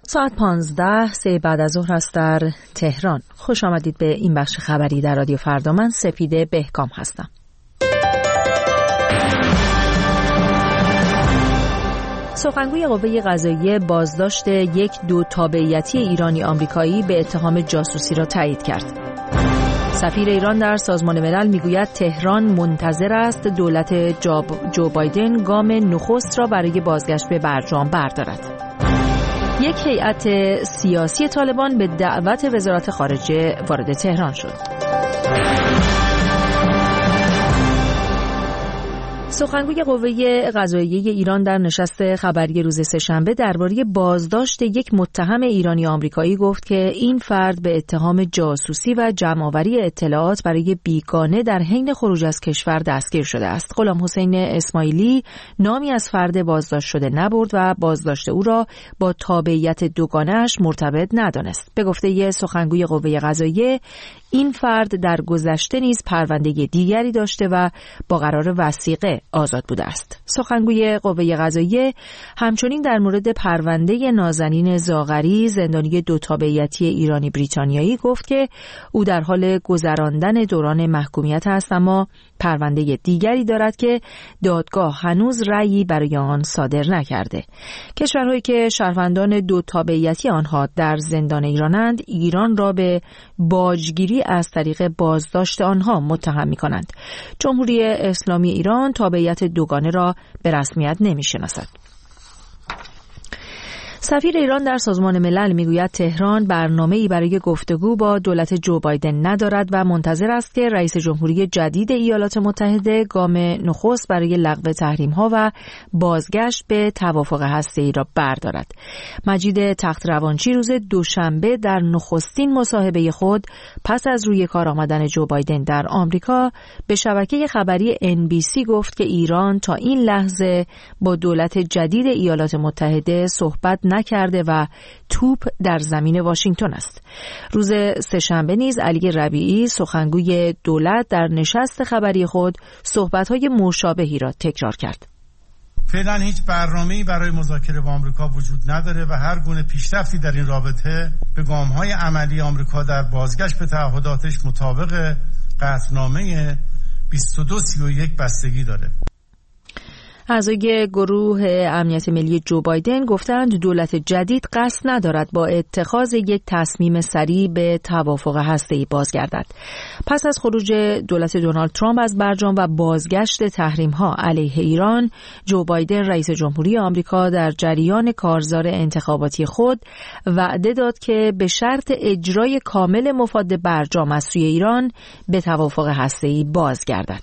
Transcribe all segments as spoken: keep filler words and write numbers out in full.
ساعت پانزده سه بعد از ظهر است در تهران. خوش آمدید به این بخش خبری در رادیو فردا. من سپیده بهکام هستم. سخنگوی قوه قضاییه بازداشت یک دو تابعیتی ایرانی آمریکایی به اتهام جاسوسی را تایید کرد. سفیر ایران در سازمان ملل میگوید تهران منتظر است دولت جو بایدن گام نخست را برای بازگشت به برجام بردارد. یک هیئت سیاسی طالبان به دعوت وزارت خارجه وارد تهران شد. سخنگوی قوه قضاییه ایران در نشست خبری روز سه‌شنبه درباره بازداشت یک متهم ایرانی آمریکایی گفت که این فرد به اتهام جاسوسی و جمع‌آوری اطلاعات برای بیگانه در حین خروج از کشور دستگیر شده است. غلام حسین اسماعیلی نامی از فرد بازداشت شده نبرد و بازداشت او را با تابعیت دوگانه‌اش مرتبط ندانست. به گفته سخنگوی قوه قضاییه این فرد در گذشته نیز پرونده دیگری داشته و با قرار وثیقه آزاد بوده است. سخنگوی قوه قضاییه همچنین در مورد پرونده نازنین زاغری زندانی دو تابعیتی ایرانی بریتانیایی گفت که او در حال گذراندن دوران محکومیت است، اما پرونده دیگری دارد که دادگاه هنوز رأیی برای آن صادر نکرده. کشورهایی که شهروندان دو تابعیتی آنها در زندان ایرانند ایران را به باجگیری از طریق بازداشت آنها متهم می‌کنند. جمهوری اسلامی ایران تابعیت دوگانه را به رسمیت نمی‌شناسد. سفیر ایران در سازمان ملل میگوید تهران برنامه‌ای برای گفتگو با دولت جو بایدن ندارد و منتظر است که رئیس جمهوری جدید ایالات متحده گام نخست برای لغو تحریم‌ها و بازگشت به توافق هسته‌ای را بردارد. مجید تخت‌روانچی روز دوشنبه در نخستین مصاحبه خود پس از روی کار آمدن جو بایدن در آمریکا به شبکه خبری ان بی سی گفت که ایران تا این لحظه با دولت جدید ایالات متحده صحبت نکرده و توپ در زمین واشنگتن است. روز سه‌شنبه نیز علی ربیعی سخنگوی دولت در نشست خبری خود صحبت‌های مشابهی را تکرار کرد. فعلا هیچ برنامه‌ای برای مذاکره با آمریکا وجود نداره و هر گونه پیشرفتی در این رابطه به گام‌های عملی آمریکا در بازگشت به تعهداتش مطابق قطعنامه بیست و دو سی و یک بستگی داره. اعضای گروه امنیت ملی جو بایدن گفتند دولت جدید قصد ندارد با اتخاذ یک تصمیم سریع به توافق هسته‌ای بازگردد. پس از خروج دولت دونالد ترامپ از برجام و بازگشت تحریم‌ها علیه ایران، جو بایدن رئیس جمهوری آمریکا در جریان کارزار انتخاباتی خود وعده داد که به شرط اجرای کامل مفاد برجام از سوی ایران به توافق هسته‌ای بازگردد.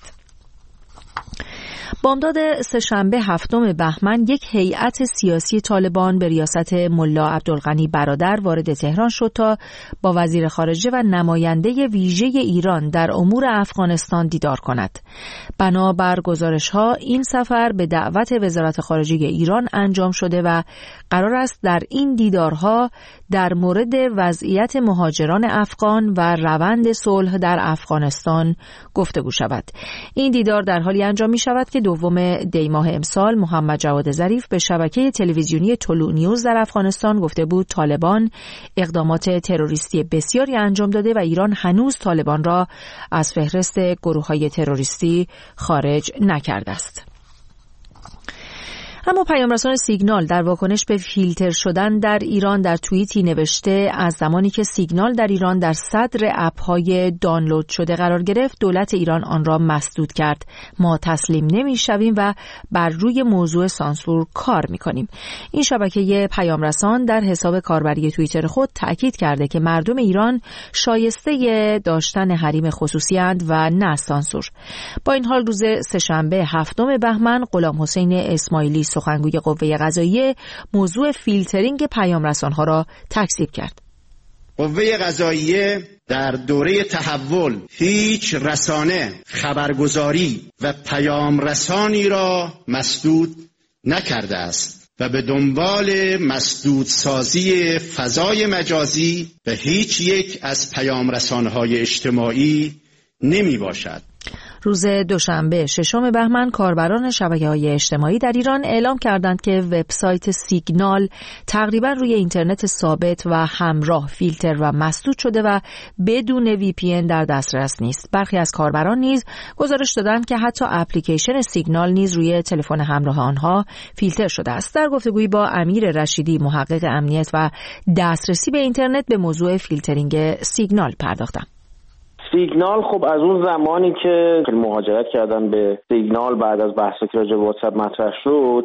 بامداد سه‌شنبه هفتم بهمن یک هیئت سیاسی طالبان به ریاست ملا عبدالغنی برادر وارد تهران شد تا با وزیر خارجه و نماینده ویژه ایران در امور افغانستان دیدار کند. بنابر گزارش‌ها این سفر به دعوت وزارت خارجه ایران انجام شده و قرار است در این دیدارها در مورد وضعیت مهاجران افغان و روند صلح در افغانستان گفتگو شود. این دیدار در حالی انجام می شود که دوم دی ماه امسال محمد جواد ظریف به شبکه تلویزیونی طلوع نیوز در افغانستان گفته بود طالبان اقدامات تروریستی بسیاری انجام داده و ایران هنوز طالبان را از فهرست گروه‌های تروریستی خارج نکرده است. اما پیامرسان سیگنال در واکنش به فیلتر شدن در ایران در توییتی نوشته از زمانی که سیگنال در ایران در صدر اپ‌های دانلود شده قرار گرفت دولت ایران آن را مسدود کرد. ما تسلیم نمی‌شویم و بر روی موضوع سانسور کار می‌کنیم. این شبکه پیامرسان در حساب کاربری توییتر خود تأکید کرده که مردم ایران شایسته داشتن حریم خصوصی اند و نه سانسور. با این حال روز سه‌شنبه هفتم بهمن غلام حسین اسماعیلی سخنگوی قوه قضاییه موضوع فیلترینگ پیامرسان‌ها را تکذیب کرد. قوه قضاییه در دوره تحول هیچ رسانه، خبرگزاری و پیامرسانی را مسدود نکرده است و به دنبال مسدودسازی فضای مجازی و هیچ یک از پیامرسان‌های اجتماعی نمی باشد. روز دوشنبه ششم بهمن کاربران شبکه‌های اجتماعی در ایران اعلام کردند که وبسایت سیگنال تقریبا روی اینترنت ثابت و همراه فیلتر و مسدود شده و بدون وی پی ان در دسترس نیست. برخی از کاربران نیز گزارش دادند که حتی اپلیکیشن سیگنال نیز روی تلفن همراه آنها فیلتر شده است. در گفتگویی با امیر رشیدی محقق امنیت و دسترسی به اینترنت به موضوع فیلترینگ سیگنال پرداختم. سیگنال خب از اون زمانی که مهاجرت کردن به سیگنال بعد از بحثی که راجع به واتساپ مطرح شد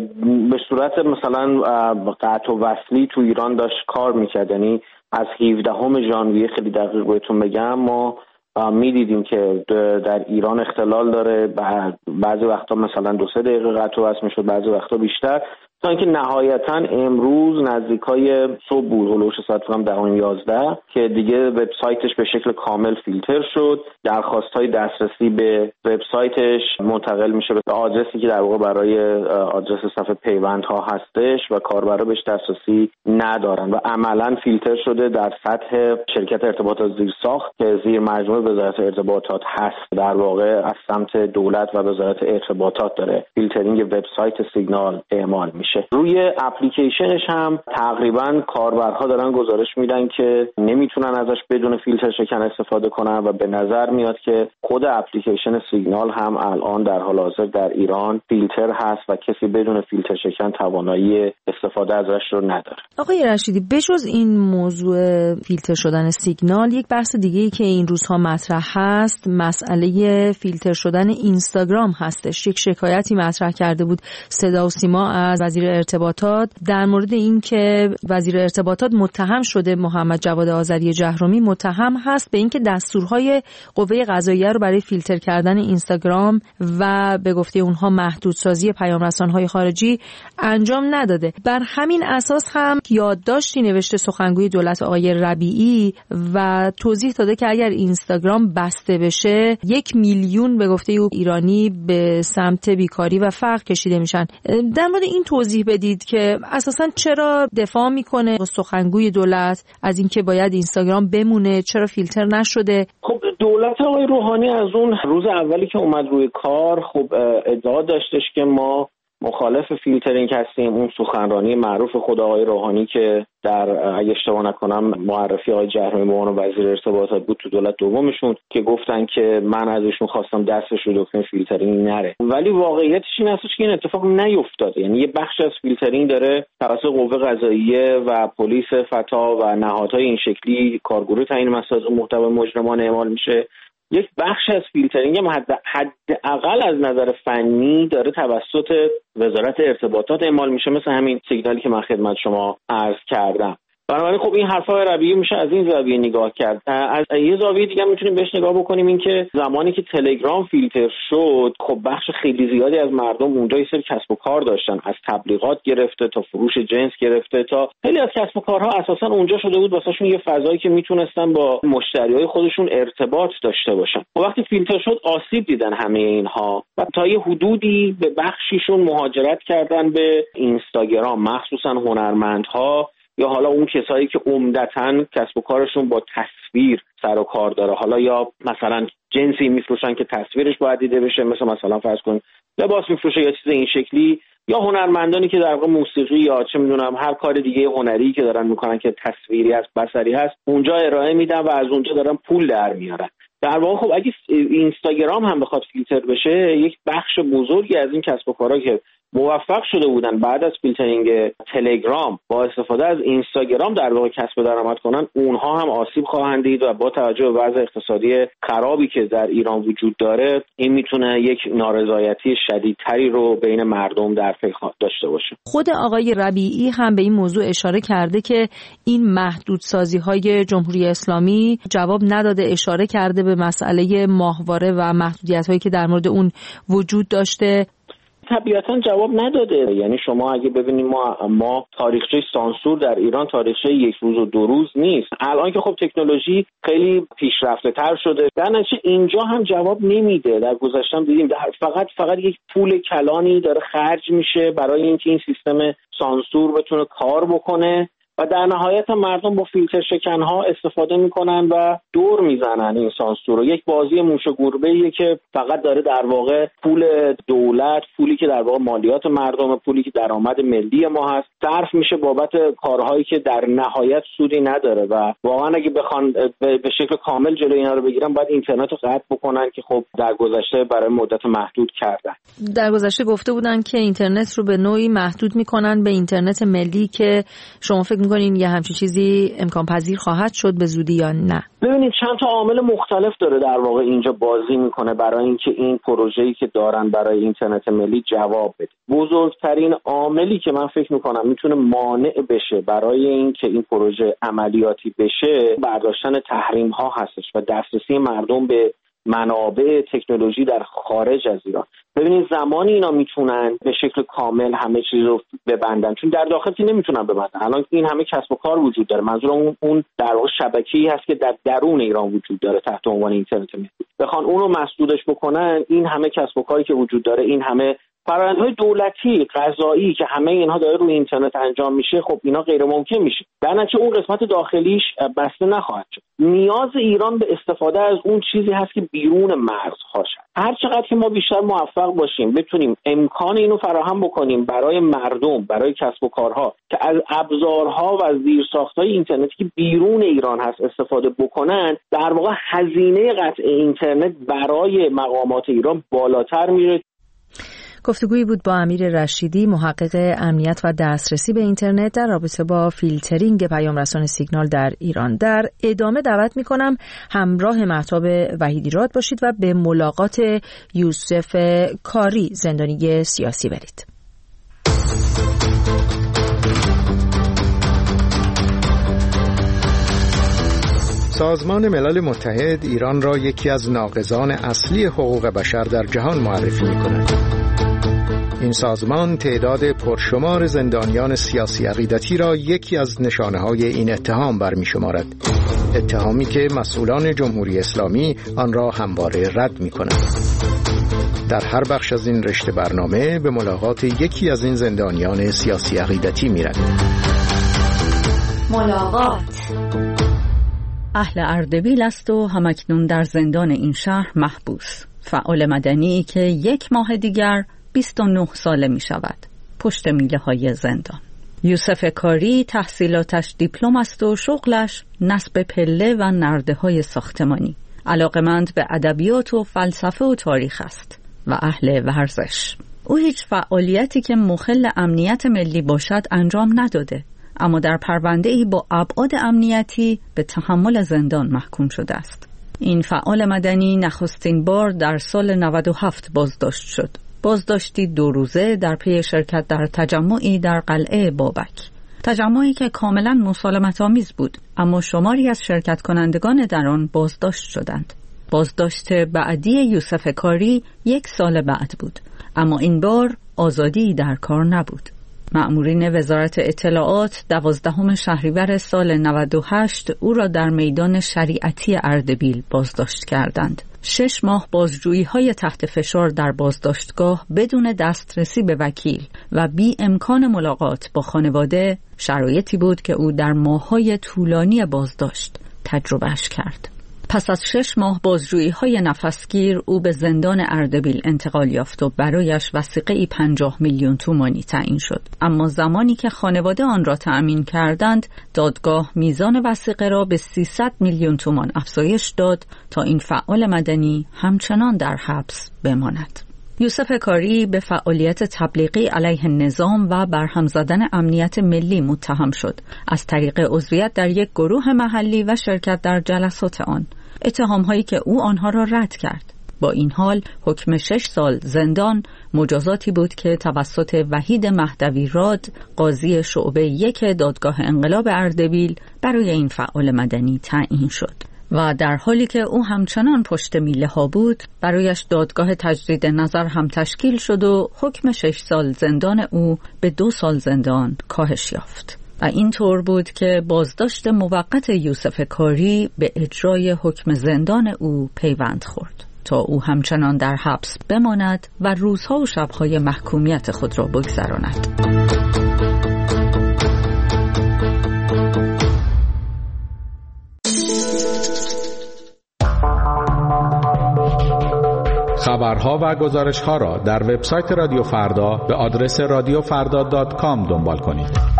به صورت مثلا قطع و وصلی تو ایران داشت کار میکرد. یعنی از هفدهم ژانویه خیلی دقیق بهتون بگم ما میدیدیم که در ایران اختلال داره، بعضی وقتا مثلا دو سه دقیقه قطع و وصل میشد، بعضی وقتا بیشتر، تا اینکه نهایتا امروز نزدیکای صبح بود، هلوش ساعت فکر کنم ده یازده که دیگه وبسایتش به شکل کامل فیلتر شد. درخواست‌های دسترسی به وبسایتش منتقل میشه به آدرسی که در واقع برای آدرس صفحه پیوندها هستش و کاربرا بهش دسترسی ندارن و عملاً فیلتر شده در سطح شرکت ارتباطات زیرساخت که زیر مجموعه وزارت ارتباطات هست. در واقع از سمت دولت و وزارت ارتباطات داره فیلترینگ وبسایت سیگنال اعمال میشه. روی اپلیکیشنش هم تقریبا کاربرها دارن گزارش میدن که نمیتونن ازش بدون فیلتر شکن استفاده کنن و به نظر میاد که خود اپلیکیشن سیگنال هم الان در حال حاضر در ایران فیلتر هست و کسی بدون فیلتر شکن توانایی استفاده ازش رو نداره. آقای رشیدی، بجز این موضوع فیلتر شدن سیگنال، یک بحث دیگه‌ای که این روزها مطرح هست مسئله فیلتر شدن اینستاگرام هستش. یک شکایتی مطرح کرده بود صدا و سیما از وزیر ارتباطات در مورد این که وزیر ارتباطات متهم شده، محمد جواد آذری جهرومی متهم هست به اینکه دستورهای قوه قضاییه رو برای فیلتر کردن اینستاگرام و به گفته اونها محدودسازی پیام رسان‌های خارجی انجام نداده. بر همین اساس هم یادداشتی نوشته سخنگوی دولت آقای ربیعی و توضیح داده که اگر اینستاگرام بسته بشه یک میلیون به گفته او ایرانی به سمت بیکاری و فقر کشیده میشن. در مورد این توضیح بدید که اساساً چرا دفاع میکنه سخنگوی دولت از اینکه باید اینستاگرام بمونه، چرا فیلتر نشده؟ خب دولت آقای روحانی از اون روز اولی که اومد روی کار خب ادعا داشتش که ما مخالف فیلترینگ هستیم. اون سخنرانی معروف خود آقای روحانی که در اگه اشتباه نکنم معرفی آقای جهرومی به عنوان وزیر ارتباطات بود تو دولت دومشون که گفتن که من از ایشون خواستم دستش رو دکمه فیلترینگ نره، ولی واقعیتش این هستش که این اتفاق نیفتاده. یعنی یه بخش از فیلترینگ داره توسط قوه قضاییه و پلیس فتا و نهادهای این شکلی کارگروه تعیین مسائل محتوای مجرمانه اعمال میشه. یک بخش از فیلترینگ هم حد حداقل از نظر فنی داره توسط وزارت ارتباطات اعمال میشه، مثل همین سیگنالی که من خدمت شما عرض کردم. بنابراین خب این حرفای ربیعی میشه از این زاویه نگاه کرد. از یه زاویه دیگه میتونیم بهش نگاه بکنیم این که زمانی که تلگرام فیلتر شد خب بخش خیلی زیادی از مردم اونجا یه سری کسب و کار داشتن، از تبلیغات گرفته تا فروش جنس گرفته تا خیلی از کسب و کارها اساسا اونجا شده بود واسهشون یه فضایی که میتونستن با مشتریای خودشون ارتباط داشته باشن. و وقتی فیلتر شد آسیب دیدن همه اینها و تا یه حدودی به بخشیشون مهاجرت کردن به اینستاگرام، مخصوصا هنرمندها یا حالا اون کسایی که عمدتاً کسب و کارشون با تصویر سر و کار داره، حالا یا مثلا جنسی میفروشن که تصویرش باید دیده بشه، مثلا مثلا فرض کن لباس میفروشه یا چیز این شکلی، یا هنرمندانی که در واقع موسیقی یا چه میدونم هر کار دیگه هنری که دارن میکنن که تصویری هست بصری هست اونجا ارائه میدن و از اونجا دارن پول در میارن. در واقع خب اگه اینستاگرام هم بخواد فیلتر بشه، یک بخش بزرگی از این کسب و کارها که موفق شده بودن بعد از فیلترینگ تلگرام با استفاده از اینستاگرام در واقع کسب درآمد کنن، اونها هم آسیب خواهند دید و با توجه به وضع اقتصادی خرابی که در ایران وجود داره این میتونه یک نارضایتی شدیدتری رو بین مردم در پی داشته باشه. خود آقای ربیعی هم به این موضوع اشاره کرده که این محدودسازی‌های جمهوری اسلامی جواب نداده، اشاره کرده به مسئله ماهواره و محدودیت‌هایی که در مورد اون وجود داشته. طبیعتاً جواب نداده. یعنی شما اگه ببینید ما ما تاریخچه سانسور در ایران تاریخچه یک روز و دو روز نیست. الان که خب تکنولوژی خیلی پیشرفته تر شده، در نتیجه اینجا هم جواب نمیده. در گذشته هم دیدیم فقط فقط یک پول کلانی داره خرج میشه برای اینکه این سیستم سانسور بتونه کار بکنه و در نهایت مردم با فیلتر شکن‌ها استفاده میکنن و دور میزنن این سانسور رو. یک بازی موش و گربه‌ایه که فقط داره در واقع پول دولت، پولی که در واقع مالیات مردم، پولی که درآمد ملی ما هست، صرف میشه بابت کارهایی که در نهایت سودی نداره و واقعا اگه بخوان به شکل کامل جلوی اینا رو بگیرن باید اینترنت رو قطع بکنن که خب در گذشته برای مدت محدود کردن. در گذشته گفته بودن که اینترنت رو به نوعی محدود میکنن به اینترنت ملی، که شما فکر میکنین یه همچین چیزی امکان پذیر خواهد شد به زودی یا نه؟ ببینید چند تا عامل مختلف داره در واقع اینجا بازی میکنه برای اینکه این پروژه‌ای که دارن برای اینترنت ملی جواب بده. بزرگترین عاملی که من فکر میکنم میتونه مانع بشه برای اینکه این پروژه عملیاتی بشه برداشتن تحریم ها هستش و دسترسی مردم به منابع تکنولوژی در خارج از ایران. ببینید زمانی اینا میتونن به شکل کامل همه چیز رو ببندن، چون در داخل که نمیتونن ببندن. الان این همه کسب و کار وجود داره، منظورم اون در واقع شبکه‌ای هست که در درون ایران وجود داره تحت عنوان اینترنت ملی. بخوان اون رو مسدودش بکنن، این همه کسب و کاری که وجود داره، این همه فرآیندهای دولتی، قضایی که همه اینها داره روی اینترنت انجام میشه، خب اینا غیر ممکن میشه. در نتیجه اون قسمت داخلیش بسته نخواهد شد. نیاز ایران به استفاده از اون چیزی هست که بیرون مرزهاش هست. هر چقدر که ما بیشتر موفق باشیم بتونیم امکان اینو فراهم بکنیم برای مردم، برای کسب و کارها که از ابزارها و زیرساختهای اینترنتی که بیرون ایران هست استفاده بکنن، در واقع هزینه قطع اینترنت برای مقامات ایران بالاتر میره. گفتگویی بود با امیر رشیدی، محقق امنیت و دسترسی به اینترنت در رابطه با فیلترینگ پیام رسان سیگنال در ایران. در ادامه دعوت می‌کنم همراه مهتاب وحیدیراد باشید و به ملاقات یوسف کاری، زندانی سیاسی، برید. سازمان ملل متحد ایران را یکی از ناقضان اصلی حقوق بشر در جهان معرفی می‌کند. این سازمان تعداد پرشمار زندانیان سیاسی عقیدتی را یکی از نشانه‌های این اتهام برمی‌شمارد، اتهامی که مسئولان جمهوری اسلامی آن را همواره رد می‌کنند. در هر بخش از این رشته برنامه به ملاقات یکی از این زندانیان سیاسی عقیدتی می‌رویم. ملاقات. اهل اردبیل است و همکنون در زندان این شهر محبوس. فعال مدنی که یک ماه دیگر بیست و نه ساله می شود پشت میله های زندان. یوسف کاری تحصیلاتش دیپلم است و شغلش نصب پله و نرده های ساختمانی. علاقمند به ادبیات و فلسفه و تاریخ است و اهل ورزش. او هیچ فعالیتی که مخل امنیت ملی باشد انجام نداده، اما در پرونده‌ای با ابعاد امنیتی به تحمل زندان محکوم شده است. این فعال مدنی نخستین بار در سال نود و هفت بازداشت شد. بازداشتی دو روزه در پی شرکت در تجمعی در قلعه بابک. تجمعی که کاملا مسالمت‌آمیز بود، اما شماری از شرکت کنندگان در آن بازداشت شدند. بازداشت بعدی یوسف کاری یک سال بعد بود، اما این بار آزادی در کار نبود. مأمورین وزارت اطلاعات دوازدهم شهریور سال نود و هشت او را در میدان شریعتی اردبیل بازداشت کردند. شش ماه بازجویی‌های تحت فشار در بازداشتگاه بدون دسترسی به وکیل و بی امکان ملاقات با خانواده شرایطی بود که او در ماه‌های طولانی بازداشت تجربهش کرد. پس از شش ماه بازجویی‌های نفسگیر او به زندان اردبیل انتقال یافت و برایش وثیقه‌ای پنجاه میلیون تومانی تعیین شد. اما زمانی که خانواده آن را تأمین کردند، دادگاه میزان وثیقه را به سیصد میلیون تومان افزایش داد تا این فعال مدنی همچنان در حبس بماند. یوسف کاری به فعالیت تبلیغی علیه نظام و برهم زدن امنیت ملی متهم شد از طریق عضویت در یک گروه محلی و شرکت در جلسات آن، اتهام‌هایی که او آنها را رد کرد. با این حال حکم شش سال زندان مجازاتی بود که توسط وحید مهدوی راد، قاضی شعبه یک دادگاه انقلاب اردبیل، برای این فعال مدنی تعیین شد. و در حالی که او همچنان پشت میله ها بود، برایش دادگاه تجدید نظر هم تشکیل شد و حکم شش سال زندان او به دو سال زندان کاهش یافت. و این طور بود که بازداشت موقت یوسف کاری به اجرای حکم زندان او پیوند خورد تا او همچنان در حبس بماند و روزها و شبهای محکومیت خود را بگذراند. خبرها و گزارش‌ها را در وبسایت رادیو فردا به آدرس رادیو فردا دات کام دنبال کنید.